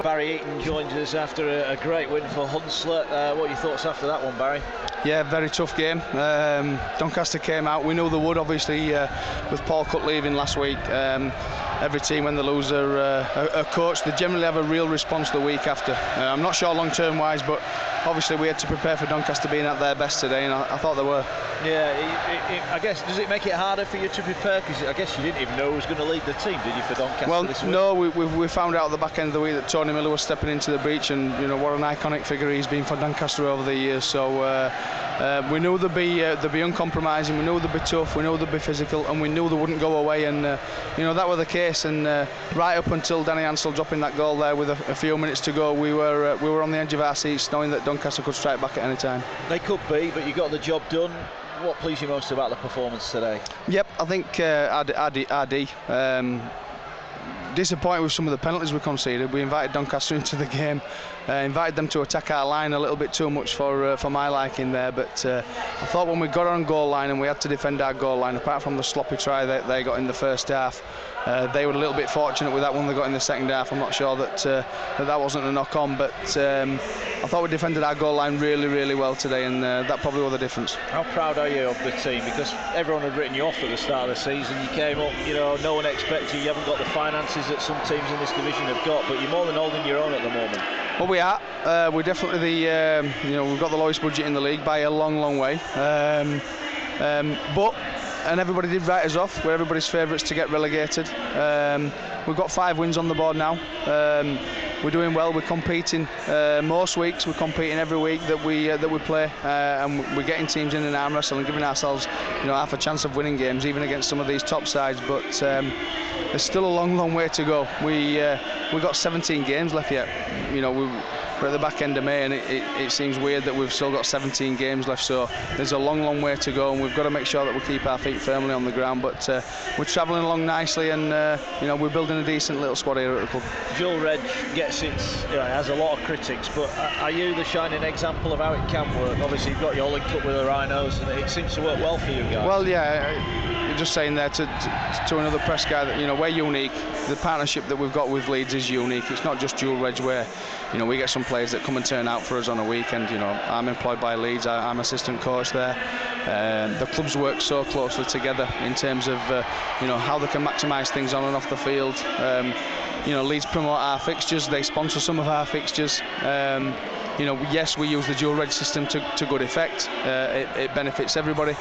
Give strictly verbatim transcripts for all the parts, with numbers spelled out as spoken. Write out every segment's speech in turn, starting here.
Barry Eaton joins us after a, a great win for Hunslet. Uh, what are your thoughts after that one, Barry? Yeah, very tough game. Um, Doncaster came out. We knew they would, obviously, uh, with Paul Cook leaving last week. Um, every team, when they lose their uh, a, a coach, they generally have a real response the week after. Uh, I'm not sure long-term wise, but obviously we had to prepare for Doncaster being at their best today, and I, I thought they were. Yeah, it, it, I guess, does it make it harder for you to prepare? Because I guess you didn't even know who was going to lead the team, did you, for Doncaster well, this week? no, we, we, we found out at the back end of the week that Tony Miller was stepping into the breach, and you know what an iconic figure he's been for Doncaster over the years. So uh, uh, we knew they'd be uh, they'd be uncompromising, we knew they'd be tough, we knew they'd be physical, and we knew they wouldn't go away. And uh, you know that was the case. And uh, right up until Danny Ansell dropping that goal there with a, a few minutes to go, we were uh, we were on the edge of our seats, knowing that Doncaster could strike back at any time. They could be, but you got the job done. What pleased you most about the performance today? Yep, I think uh, R D, R D um, disappointed with some of the penalties we conceded. We invited Doncaster into the game, uh, invited them to attack our line a little bit too much for uh, for my liking there. But uh, I thought when we got on goal line and we had to defend our goal line, apart from the sloppy try that they got in the first half, uh, they were a little bit fortunate with that one they got in the second half. I'm not sure that uh, that, that wasn't a knock on, but um, I thought we defended our goal line really, really well today, and uh, that probably was the difference. How proud are you of the team? Because everyone had written you off at the start of the season. You came up, you know, no one expected you. You haven't got the finances that some teams in this division have got, but you're more than holding your own at the moment. Well, we are. Uh, we're definitely the, um, you know, we've got the lowest budget in the league by a long, long way. Um, um, but, and everybody did write us off. We're everybody's favourites to get relegated. Um, we've got five wins on the board now. Um, we're doing well. We're competing uh, most weeks. We're competing every week that we uh, that we play, uh, and we're getting teams in an arm wrestle and giving ourselves, you know, half a chance of winning games, even against some of these top sides. But um, there's still a long, long way to go. We uh, we've got seventeen games left yet. You know, we, we're at the back end of May, and it, it, it seems weird that we've still got seventeen games left. So there's a long, long way to go, and we've got to make sure that we keep our feet firmly on the ground. But uh, we're travelling along nicely, and uh, you know, we're building a decent little squad here at the club. Dual Reg gets its, you know, it has a lot of critics, but are you the shining example of how it can work? Obviously, you've got your link up with the Rhinos, and it seems to work well for you guys. Well, yeah, you're just saying there to, to, to another press guy that, you know, we're unique. The partnership that we've got with Leeds is unique. It's not just dual reg where, you know, we get some players that come and turn out for us on a weekend. You know, I'm employed by Leeds. I, I'm assistant coach there. Um, the clubs work so closely together in terms of, uh, you know, how they can maximise things on and off the field. Um, you know, Leeds promote our fixtures. They sponsor some of our fixtures. Um, you know, yes, we use the dual reg system to, to good effect. Uh, it, it benefits everybody.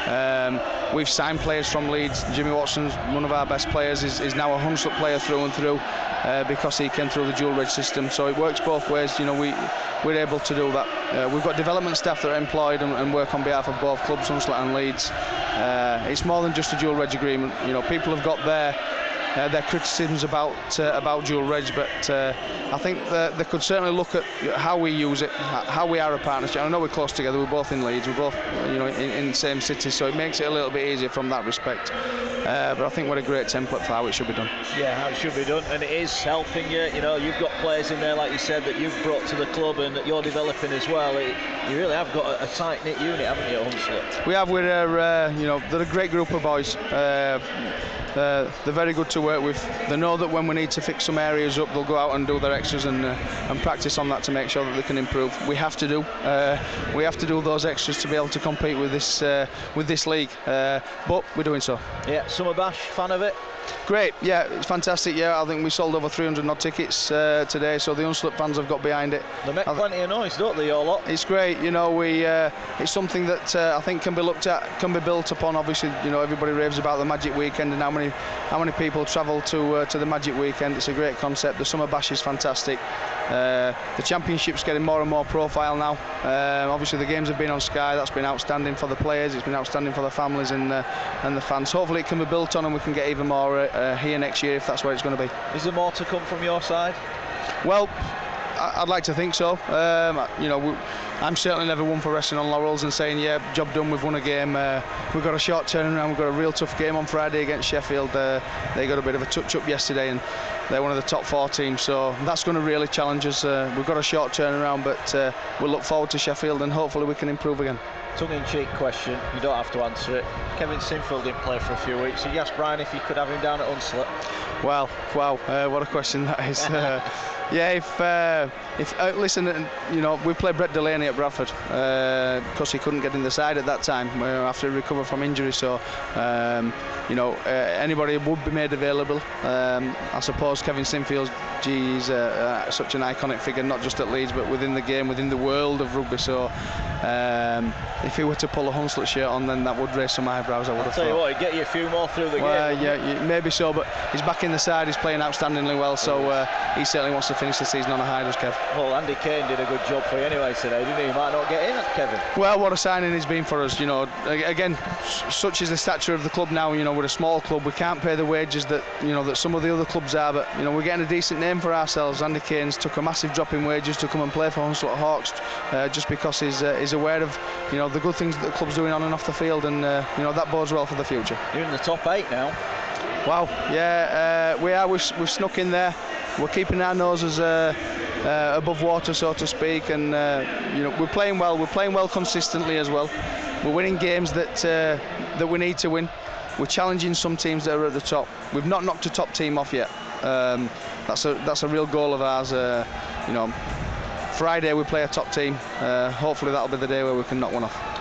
Um, we've signed players from Leeds. Jimmy Watson's one of our best players, is, is now a Hunslet player through and through, uh, because he came through the dual reg system. So it works both ways. You know, we we're able to do that. Uh, we've got development staff that are employed and, and work on behalf of both clubs, Hunslet and Leeds. Uh, it's more than just a dual reg agreement. You know, people have got their Uh, their criticisms about uh, about dual reg, but uh, I think that they could certainly look at how we use it, how we are a partnership. I know we're close together. We're both in Leeds. We're both, you know, in, in the same city, so it makes it a little bit easier from that respect. Uh, but I think we're a great template for how it should be done. Yeah, how it should be done, and it is helping you. You know, you've got players in there, like you said, that you've brought to the club and that you're developing as well. It, you really have got a, a tight knit unit, haven't you, at Hunslet? We have. We're, uh, you know, they're a great group of boys. Uh, Uh, they're very good to work with. They know that when we need to fix some areas up, they'll go out and do their extras and uh, and practice on that to make sure that they can improve. We have to do. Uh, we have to do those extras to be able to compete with this uh, with this league. Uh, but we're doing so. Yeah, Summer Bash, fan of it? Great, yeah, it's fantastic. Yeah, I think we sold over three hundred odd tickets uh, today, so the Hunslet fans have got behind it. They make plenty of noise, don't they, your lot? It's great. You know, we uh, it's something that uh, I think can be looked at, can be built upon. Obviously, you know, everybody raves about the Magic Weekend and how many how many people travel to uh, to the Magic Weekend. It's a great concept. The Summer Bash is fantastic. Uh, the Championship's getting more and more profile now. Uh, obviously, the games have been on Sky. That's been outstanding for the players. It's been outstanding for the families and uh, and the fans. Hopefully, it can be built on, and we can get even more uh, here next year if that's where it's going to be. Is there more to come from your side? Well, I'd like to think so. Um, you know, we, I'm certainly never one for resting on laurels and saying, yeah, job done, we've won a game. Uh, we've got a short turnaround. We've got a real tough game on Friday against Sheffield. Uh, they got a bit of a touch-up yesterday, and they're one of the top four teams. So that's going to really challenge us. Uh, we've got a short turnaround, but uh, we'll look forward to Sheffield, and hopefully we can improve again. Tongue-in-cheek question, you don't have to answer it. Kevin Sinfield didn't play for a few weeks. So you asked Brian if you could have him down at Hunslet. Well, wow, uh, what a question that is. Uh, Yeah, if uh, if uh, listen, uh, you know, we played Brett Delaney at Bradford because uh, he couldn't get in the side at that time uh, after he recovered from injury. So, um, you know, uh, anybody would be made available. Um, I suppose Kevin Sinfield, gee, he's uh, uh, such an iconic figure, not just at Leeds but within the game, within the world of rugby. So, um, if he were to pull a Hunslet shirt on, then that would raise some eyebrows. I would I'll have tell thought. you what, it'd get you a few more through the well, game. yeah, yeah, maybe so, but he's back in the side. He's playing outstandingly well. So uh, he certainly wants to finish the season on a high, does Kev. Well, Andy Kane did a good job for you anyway today, didn't he? He might not get in, Kevin. Well, what a signing he's been for us. You know, again, such is the stature of the club now. You know, we're a small club. We can't pay the wages that you know that some of the other clubs are. But you know, we're getting a decent name for ourselves. Andy Kane's took a massive drop in wages to come and play for Hunslet Hawks, uh, just because he's uh, he's aware of you know the good things that the club's doing on and off the field, and uh, you know that bodes well for the future. You're in the top eight now. Wow, yeah, uh, we are. We've, we've snuck in there. We're keeping our noses uh, uh, above water, so to speak, and uh, you know we're playing well. We're playing well consistently as well. We're winning games that uh, that we need to win. We're challenging some teams that are at the top. We've not knocked a top team off yet. Um, that's a that's a real goal of ours. Uh, you know, Friday we play a top team. Uh, hopefully that'll be the day where we can knock one off.